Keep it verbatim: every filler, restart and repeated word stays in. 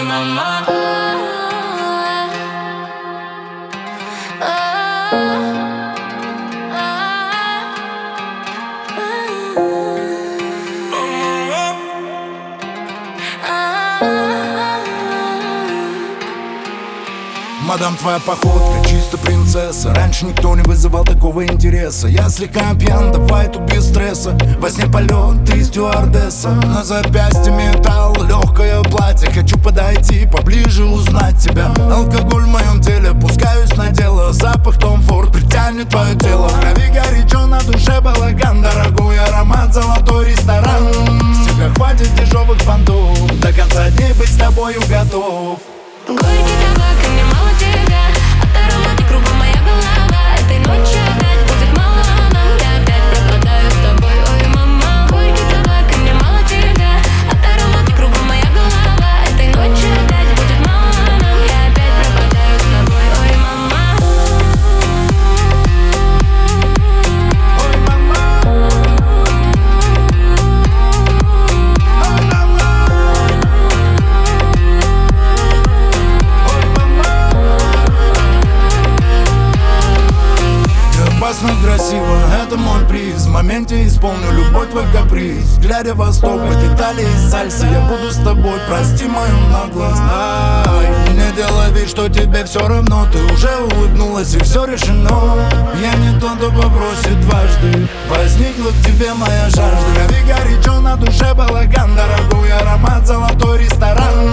ой, мама. Мадам, твоя походка чисто принцесса. Раньше никто не вызывал такого интереса. Я слегка пьян, давай тут без стресса. Во сне полет, ты стюардесса. На запястье металл, легкое платье. Хочу подойти, поближе узнать тебя. Алкоголь в моем теле, пускаюсь на дело. Запах Том Форд притянет твое тело. В крови горячо, на душе балаган. Дорогой аромат, золотой ресторан. С тебя хватит дешевых понтов. До конца дней быть с тобою готов. Горький табак, и мне мало тебя. От аромата кругом моя голова. Этой ночью опять будет мало нам. Я опять пропадаю с тобой, ой, мама. Горький табак, и мне мало тебя. От аромата кругом моя голова. Этой ночью опять будет мало нам. Я опять пропадаю с тобой, ой, мама. Ой, мама. Опасно красиво, это мой приз. В моменте исполню любой твой каприз. Глядя в восток, в этой талии сальса. Я буду с тобой, прости мою наглость. Ай, не делай вид, что тебе все равно. Ты уже улыбнулась и все решено. Я не тот, кто попросит дважды. Возникла к тебе моя жажда. В крови горячо, на душе балаган. Дорогой аромат, золотой ресторан.